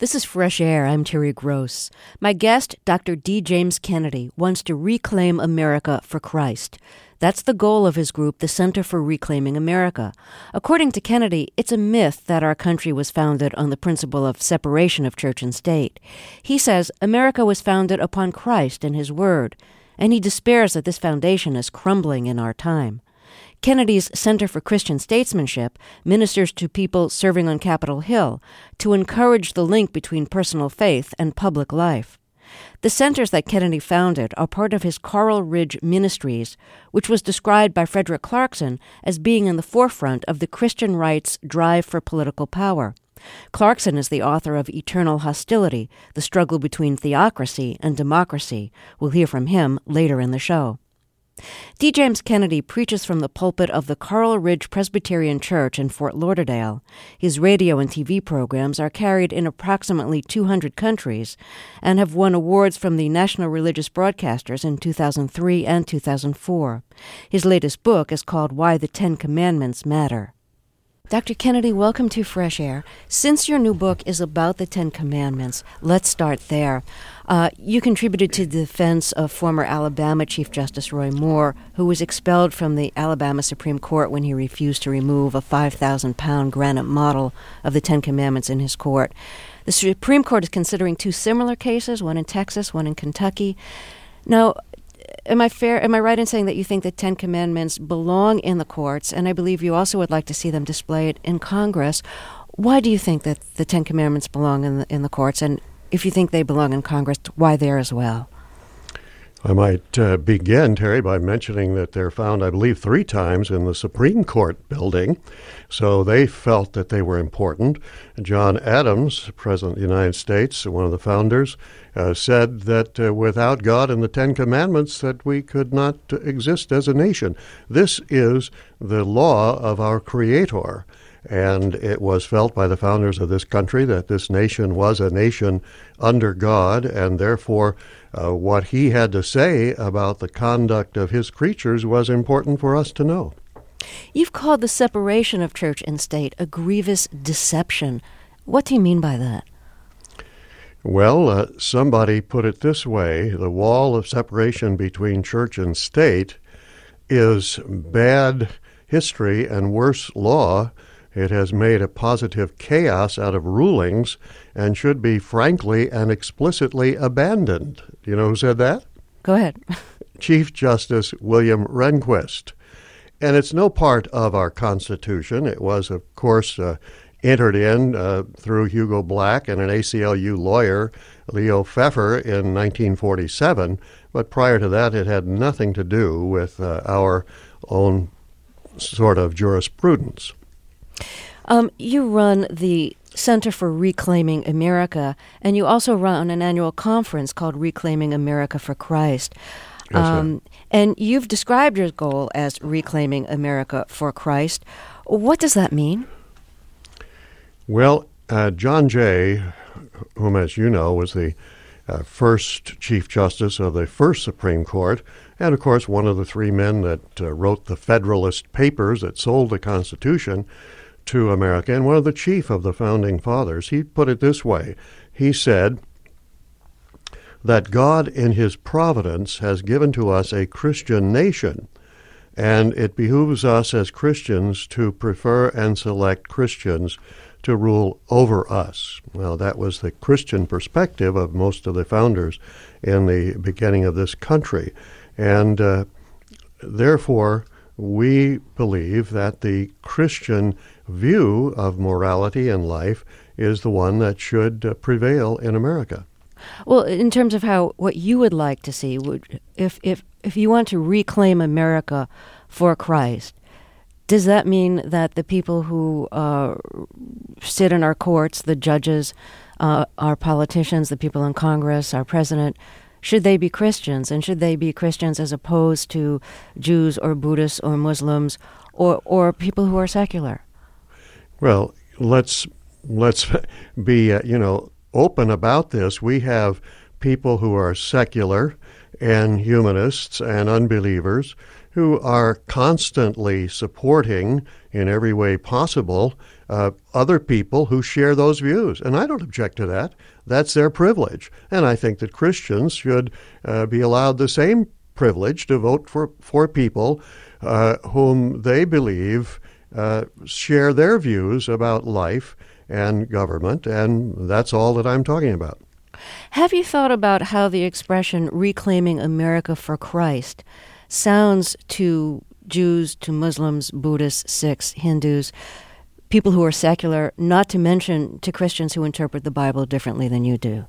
This is Fresh Air. I'm Terry Gross. My guest, Dr. D. James Kennedy, wants to reclaim America for Christ. That's the goal of his group, the Center for Reclaiming America. According to Kennedy, it's a myth that our country was founded on the principle of separation of church and state. He says America was founded upon Christ and His Word, and he despairs that this foundation is crumbling in our time. Kennedy's Center for Christian Statesmanship ministers to people serving on Capitol Hill to encourage the link between personal faith and public life. The centers that Kennedy founded are part of his Coral Ridge Ministries, which was described by Frederick Clarkson as being in the forefront of the Christian right's drive for political power. Clarkson is the author of Eternal Hostility, The Struggle Between Theocracy and Democracy. We'll hear from him later in the show. D. James Kennedy preaches from the pulpit of the Coral Ridge Presbyterian Church in Fort Lauderdale. His radio and TV programs are carried in approximately 200 countries and have won awards from the National Religious Broadcasters in 2003 and 2004. His latest book is called Why the Ten Commandments Matter. Dr. Kennedy, welcome to Fresh Air. Since your new book is about the Ten Commandments, let's start there. You contributed to the defense of former Alabama Chief Justice Roy Moore, who was expelled from the Alabama Supreme Court when he refused to remove a 5,000-pound granite model of the Ten Commandments in his court. The Supreme Court is considering two similar cases, one in Texas, one in Kentucky. Now, Am I right in saying that you think the Ten Commandments belong in the courts, and I believe you also would like to see them displayed in Congress? Why do you think that the Ten Commandments belong in the courts, and if you think they belong in Congress, why there as well? I might begin, Terry, by mentioning that they're found, I believe, 3 times in the Supreme Court building, so they felt that they were important. John Adams, President of the United States, one of the founders, said that without God and the Ten Commandments that we could not exist as a nation. This is the law of our Creator. And it was felt by the founders of this country that this nation was a nation under God, and therefore what he had to say about the conduct of his creatures was important for us to know. You've called the separation of church and state a grievous deception. What do you mean by that? Well, somebody put it this way: the wall of separation between church and state is bad history and worse law. It has made a positive chaos out of rulings and should be frankly and explicitly abandoned. Do you know who said that? Go ahead. Chief Justice William Rehnquist. And it's no part of our Constitution. It was, of course, entered in through Hugo Black and an ACLU lawyer, Leo Pfeffer, in 1947. But prior to that, it had nothing to do with our own sort of jurisprudence. You run the Center for Reclaiming America, and you also run an annual conference called Reclaiming America for Christ. And you've described your goal as Reclaiming America for Christ. What does that mean? Well, John Jay, whom, as you know, was the first Chief Justice of the first Supreme Court, and, of course, one of the 3 men that wrote the Federalist Papers that sold the Constitution to America, and one of the chief of the Founding Fathers, he put it this way. He said that God in his providence has given to us a Christian nation, and it behooves us as Christians to prefer and select Christians to rule over us. Well, that was the Christian perspective of most of the founders in the beginning of this country. And therefore, we believe that the Christian view of morality and life is the one that should prevail in America. Well, in terms of what you would like to see, if you want to reclaim America for Christ, does that mean that the people who sit in our courts, the judges, our politicians, the people in Congress, our president, should they be Christians? And should they be Christians as opposed to Jews or Buddhists or Muslims or people who are secular? Well, let's be open about this. We have people who are secular and humanists and unbelievers who are constantly supporting in every way possible other people who share those views. And I don't object to that. That's their privilege. And I think that Christians should be allowed the same privilege to vote for people whom they believe share their views about life and government, and that's all that I'm talking about. Have you thought about how the expression reclaiming America for Christ sounds to Jews, to Muslims, Buddhists, Sikhs, Hindus, people who are secular, not to mention to Christians who interpret the Bible differently than you do?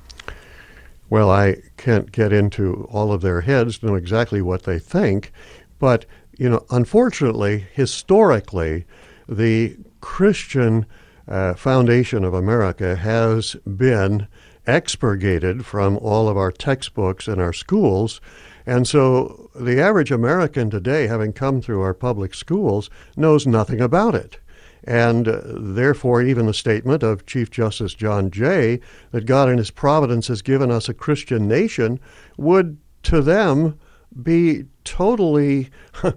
Well, I can't get into all of their heads to know exactly what they think, but, unfortunately, historically, the Christian foundation of America has been expurgated from all of our textbooks and our schools. And so the average American today, having come through our public schools, knows nothing about it. And therefore, even the statement of Chief Justice John Jay that God in his providence has given us a Christian nation would, to them, be totally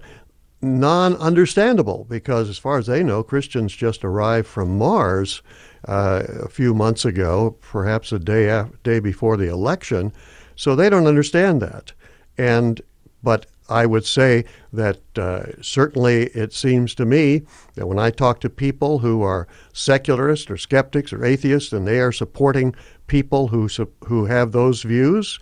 non-understandable, because as far as they know, Christians just arrived from Mars a few months ago, perhaps a day before the election, so they don't understand that. But I would say that certainly it seems to me that when I talk to people who are secularists or skeptics or atheists, and they are supporting people who have those views,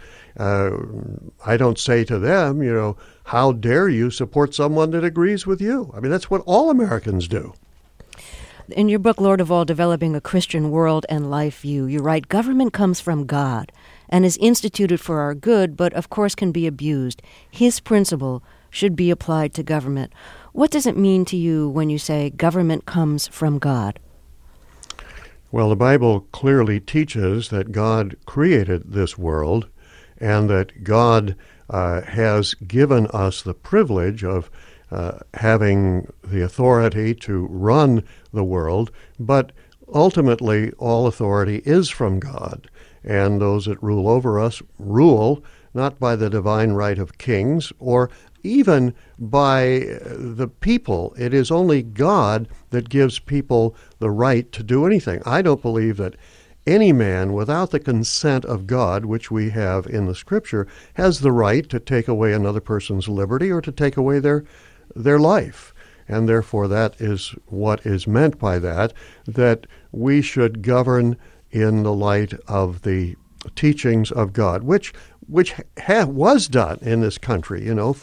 I don't say to them, how dare you support someone that agrees with you? I mean, that's what all Americans do. In your book, Lord of All, Developing a Christian World and Life View, you write, government comes from God and is instituted for our good, but of course can be abused. His principle should be applied to government. What does it mean to you when you say government comes from God? Well, the Bible clearly teaches that God created this world and that God has given us the privilege of having the authority to run the world, but ultimately all authority is from God, and those that rule over us rule not by the divine right of kings or even by the people. It is only God that gives people the right to do anything. I don't believe that any man, without the consent of God, which we have in the Scripture, has the right to take away another person's liberty or to take away their life. And therefore that is what is meant by that we should govern in the light of the teachings of God, which was done in this country,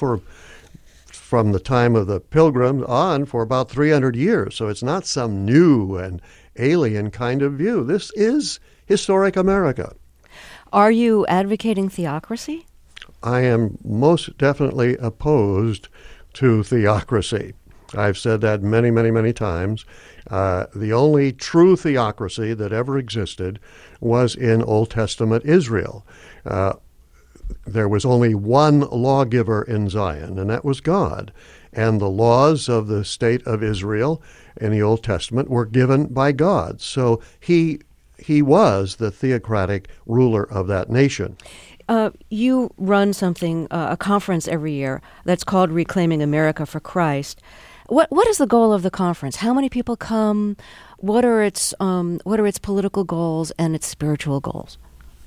from the time of the Pilgrims on for about 300 years. So it's not some new and alien kind of view. This is historic America. Are you advocating theocracy? I am most definitely opposed to theocracy. I've said that many, many, many times. The only true theocracy that ever existed was in Old Testament Israel. There was only one lawgiver in Zion, and that was God. And the laws of the state of Israel in the Old Testament were given by God. So he was the theocratic ruler of that nation. You run something, a conference every year that's called Reclaiming America for Christ. What is the goal of the conference? How many people come? What are its political goals and its spiritual goals?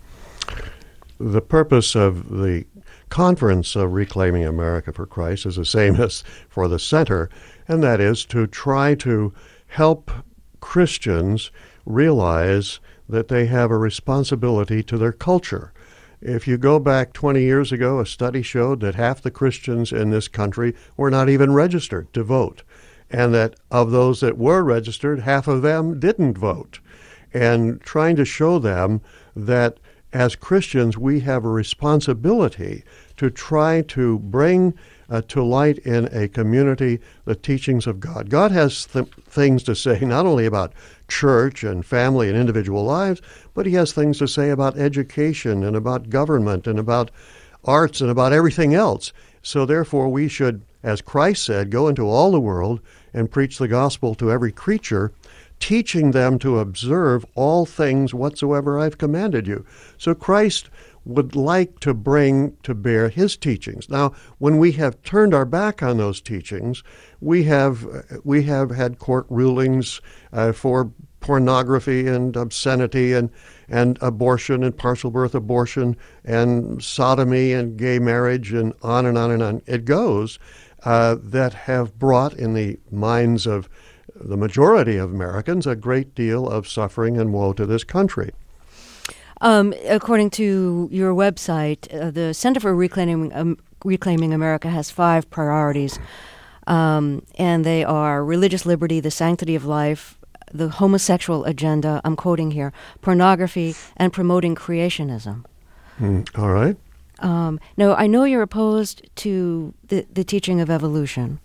The purpose of the conference of Reclaiming America for Christ is the same as for the center, and that is to try to help Christians realize that they have a responsibility to their culture. If you go back 20 years ago, a study showed that half the Christians in this country were not even registered to vote, and that of those that were registered, half of them didn't vote. And trying to show them that as Christians, we have a responsibility to try to bring to light in a community the teachings of God. God has things to say not only about church and family and individual lives, but he has things to say about education and about government and about arts and about everything else. So therefore we should, as Christ said, go into all the world and preach the gospel to every creature, teaching them to observe all things whatsoever I've commanded you. So Christ would like to bring to bear his teachings. Now, when we have turned our back on those teachings, we have had court rulings for pornography and obscenity and abortion and partial birth abortion and sodomy and gay marriage and on and on and on. It goes that have brought in the minds of the majority of Americans a great deal of suffering and woe to this country. According to your website, the Center for Reclaiming America has 5 priorities, and they are religious liberty, the sanctity of life, the homosexual agenda, I'm quoting here, pornography, and promoting creationism. All right. Now, I know you're opposed to the teaching of evolution.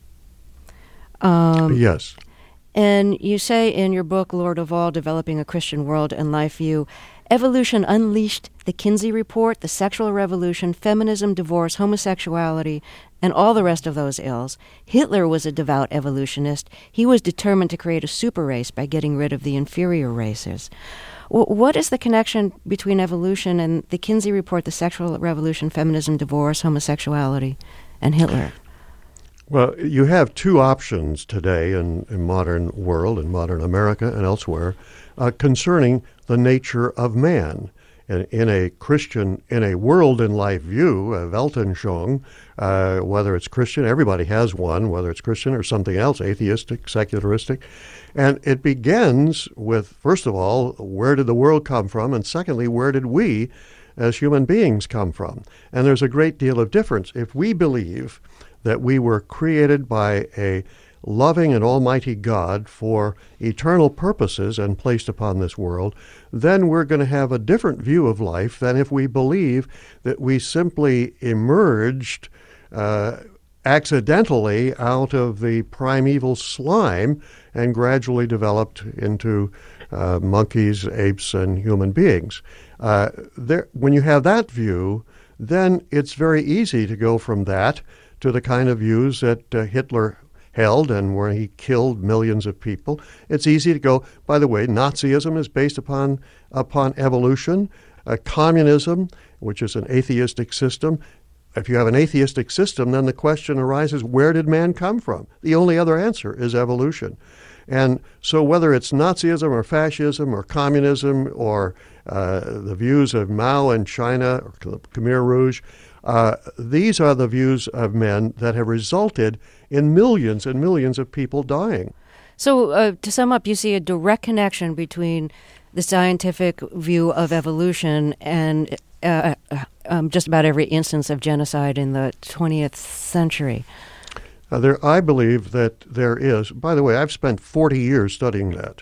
Yes. And you say in your book, Lord of All, Developing a Christian World and Life View, evolution unleashed the Kinsey Report, the sexual revolution, feminism, divorce, homosexuality, and all the rest of those ills. Hitler was a devout evolutionist. He was determined to create a super race by getting rid of the inferior races. What is the connection between evolution and the Kinsey Report, the sexual revolution, feminism, divorce, homosexuality, and Hitler? Well, you have 2 options today in modern world, in modern America and elsewhere, concerning the nature of man. In a world and life view, a Weltanschauung, whether it's Christian, everybody has one, whether it's Christian or something else, atheistic, secularistic. And it begins with, first of all, where did the world come from? And secondly, where did we as human beings come from? And there's a great deal of difference. If we believe that we were created by a loving and almighty God for eternal purposes and placed upon this world, then we're going to have a different view of life than if we believe that we simply emerged accidentally out of the primeval slime and gradually developed into monkeys, apes, and human beings. When you have that view, then it's very easy to go from that to the kind of views that Hitler held and where he killed millions of people. It's easy to go, by the way, Nazism is based upon evolution. Communism, which is an atheistic system. If you have an atheistic system, then the question arises, where did man come from? The only other answer is evolution. And so whether it's Nazism or fascism or communism or the views of Mao in China or Khmer Rouge, these are the views of men that have resulted in millions and millions of people dying. So to sum up, you see a direct connection between the scientific view of evolution and just about every instance of genocide in the 20th century. I believe that there is. By the way, I've spent 40 years studying that.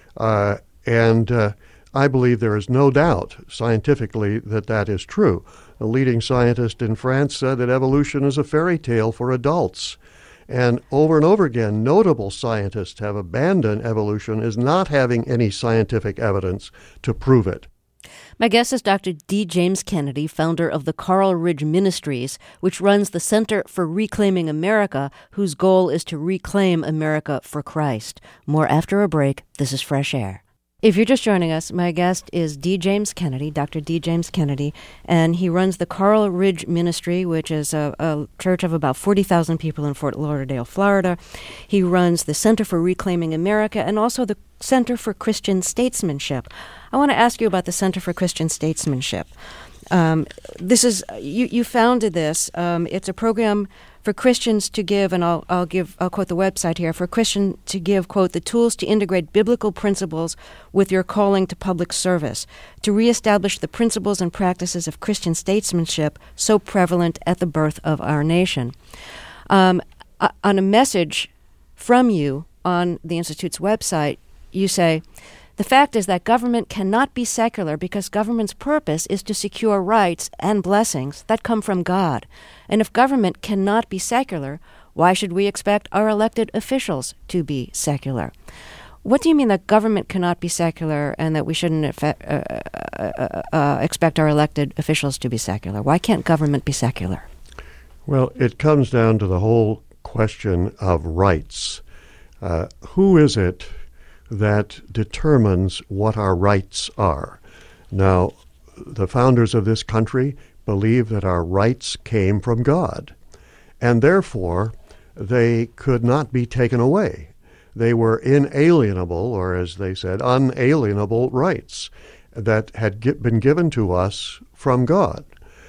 And I believe there is no doubt scientifically that is true. A leading scientist in France said that evolution is a fairy tale for adults. And over again, notable scientists have abandoned evolution as not having any scientific evidence to prove it. My guest is Dr. D. James Kennedy, founder of the Coral Ridge Ministries, which runs the Center for Reclaiming America, whose goal is to reclaim America for Christ. More after a break. This is Fresh Air. If you're just joining us, my guest is D. James Kennedy, Dr. D. James Kennedy, and he runs the Coral Ridge Ministry, which is a church of about 40,000 people in Fort Lauderdale, Florida. He runs the Center for Reclaiming America and also the Center for Christian Statesmanship. I want to ask you about the Center for Christian Statesmanship. This is you founded this. It's a program for Christians to give, and I'll quote the website here, for Christian to give, quote, the tools to integrate biblical principles with your calling to public service, to reestablish the principles and practices of Christian statesmanship so prevalent at the birth of our nation. On a message from you on the Institute's website, you say, the fact is that government cannot be secular because government's purpose is to secure rights and blessings that come from God. And if government cannot be secular, why should we expect our elected officials to be secular? What do you mean that government cannot be secular and that we shouldn't expect our elected officials to be secular? Why can't government be secular? Well, it comes down to the whole question of rights. Who is it that determines what our rights are. Now, the founders of this country believe that our rights came from God, and therefore they could not be taken away. They were inalienable, or as they said, unalienable rights that had been given to us from God.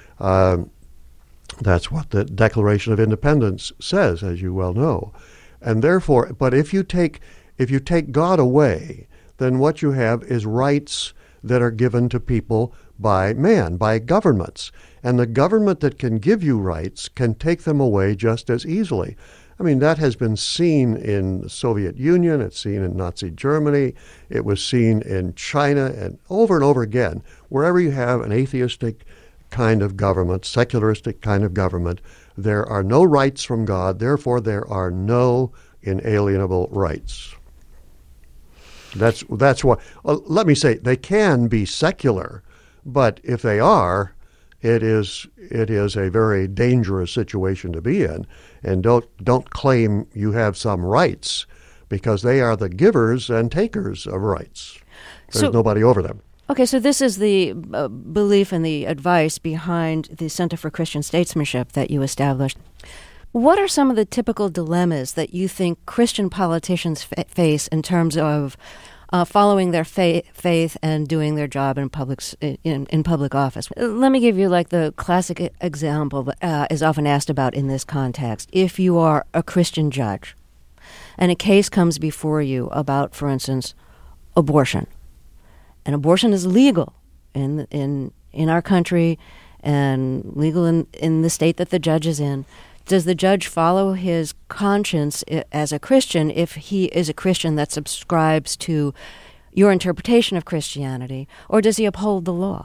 That's what the Declaration of Independence says, as you well know. And therefore, but if you take God away, then what you have is rights that are given to people by man, by governments. And the government that can give you rights can take them away just as easily. I mean, that has been seen in the Soviet Union, it's seen in Nazi Germany, it was seen in China, and over again. Wherever you have an atheistic kind of government, secularistic kind of government, there are no rights from God, therefore there are no inalienable rights. That's why, let me say, they can be secular, but if they are, it is a very dangerous situation to be in. And don't claim you have some rights, because they are the givers and takers of rights. There's nobody over them. Okay, so this is the belief and the advice behind the Center for Christian Statesmanship that you established. What are some of the typical dilemmas that you think Christian politicians face in terms of following their faith and doing their job in public office? Let me give you like the classic example that is often asked about in this context. If you are a Christian judge and a case comes before you about, for instance, abortion, and abortion is legal in our country and legal in the state that the judge is in, does the judge follow his conscience as a Christian if he is a Christian that subscribes to your interpretation of Christianity, or does he uphold the law?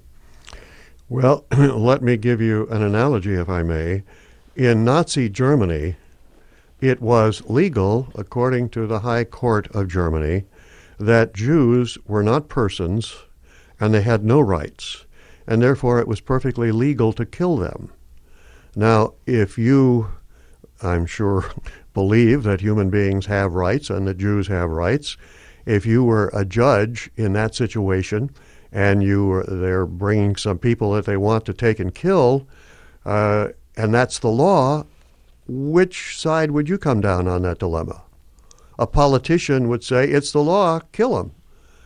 Well, let me give you an analogy, if I may. In Nazi Germany, it was legal, according to the High Court of Germany, that Jews were not persons and they had no rights, and therefore it was perfectly legal to kill them. Now, if you, I'm sure, believe that human beings have rights and that Jews have rights, if you were a judge in that situation and they're bringing some people that they want to take and kill, and that's the law, which side would you come down on that dilemma? A politician would say, it's the law, kill him.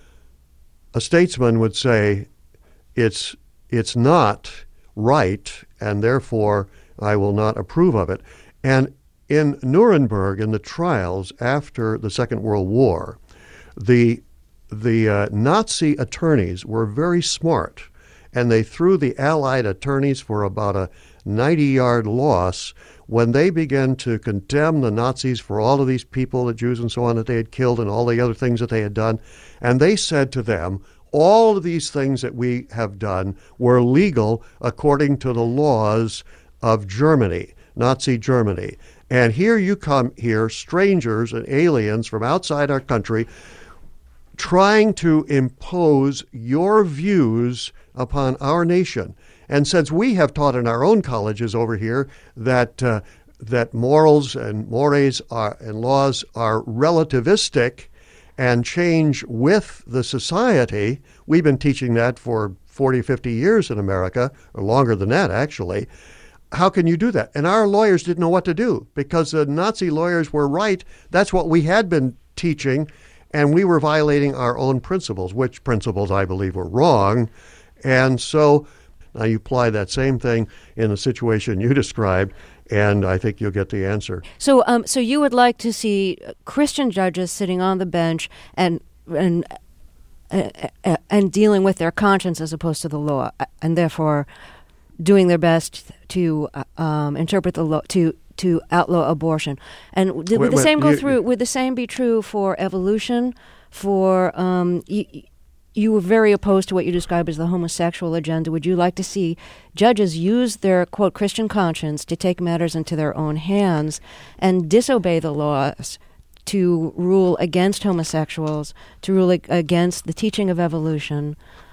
A statesman would say, it's not right, and therefore I will not approve of it. And in Nuremberg, in the trials after the Second World War, the Nazi attorneys were very smart, and they threw the Allied attorneys for about a 90-yard loss when they began to condemn the Nazis for all of these people, the Jews and so on, that they had killed and all the other things that they had done. And they said to them, all of these things that we have done were legal according to the laws of Germany, Nazi Germany. And here you come here, strangers and aliens from outside our country, trying to impose your views upon our nation. And since we have taught in our own colleges over here that morals and mores and laws are relativistic and change with the society, we've been teaching that for 40, 50 years in America, or longer than that actually. How can you do that? And our lawyers didn't know what to do because the Nazi lawyers were right. That's what we had been teaching, and we were violating our own principles, which principles I believe were wrong. And so now you apply that same thing in the situation you described, and I think you'll get the answer. So you would like to see Christian judges sitting on the bench and dealing with their conscience as opposed to the law, and therefore doing their best to interpret the law to outlaw abortion. And would the same go through? Would the same be true for evolution? For you were very opposed to what you describe as the homosexual agenda. Would you like to see judges use their, quote, Christian conscience to take matters into their own hands and disobey the laws to rule against homosexuals, to rule against the teaching of evolution?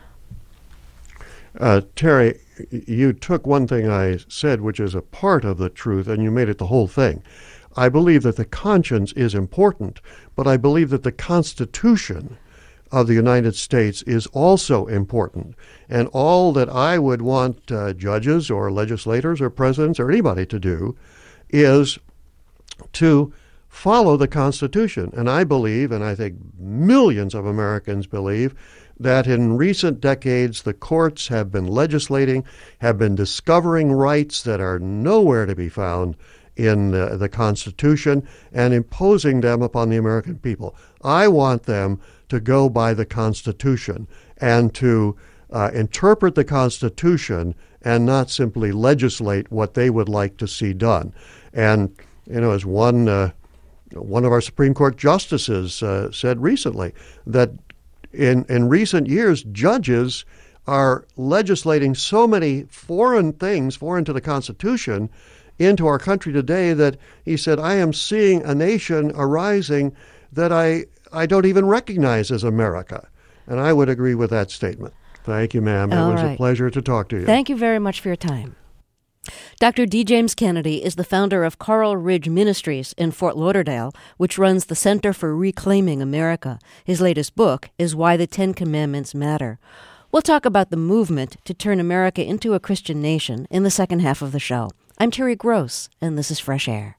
Terry, you took one thing I said, which is a part of the truth, and you made it the whole thing. I believe that the conscience is important, but I believe that the Constitution of the United States is also important. And all that I would want judges or legislators or presidents or anybody to do is to follow the Constitution. And I believe, and I think millions of Americans believe, that in recent decades the courts have been legislating, have been discovering rights that are nowhere to be found in the Constitution and imposing them upon the American people. I want them to go by the Constitution and to interpret the Constitution and not simply legislate what they would like to see done. And, as one of our Supreme Court justices said recently, that in recent years, judges are legislating so many foreign things, foreign to the Constitution, into our country today that he said, I am seeing a nation arising that I don't even recognize as America. And I would agree with that statement. Thank you, ma'am. It was a pleasure to talk to you. Thank you very much for your time. Dr. D. James Kennedy is the founder of Coral Ridge Ministries in Fort Lauderdale, which runs the Center for Reclaiming America. His latest book is Why the Ten Commandments Matter. We'll talk about the movement to turn America into a Christian nation in the second half of the show. I'm Terry Gross, and this is Fresh Air.